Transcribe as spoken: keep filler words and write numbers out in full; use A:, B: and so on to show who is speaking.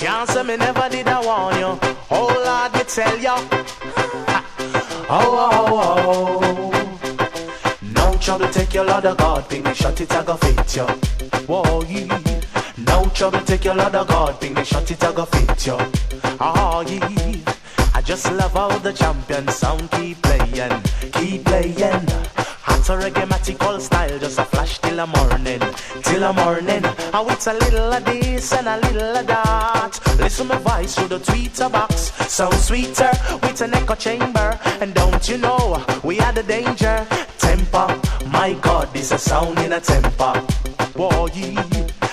A: Can't say me never did I warn you. Oh Lord, me tell you. Oh, oh, oh. No trouble, take your Lord of God. Ping me shot it, I go fit you. Whoa, yeah. No trouble, take your Lord of God. Ping me shot it, I go fit you. Oh, yeah. I just love how the champion sound keep playing, keep playing. Hot reggae-matical style, just a flash till the morning, till the morning. And with a little of this and a little of that. Listen my voice through the tweeter box, sound sweeter with an echo chamber. And don't you know, we are the danger. Temper, my God, this a sound in a temper. Boy,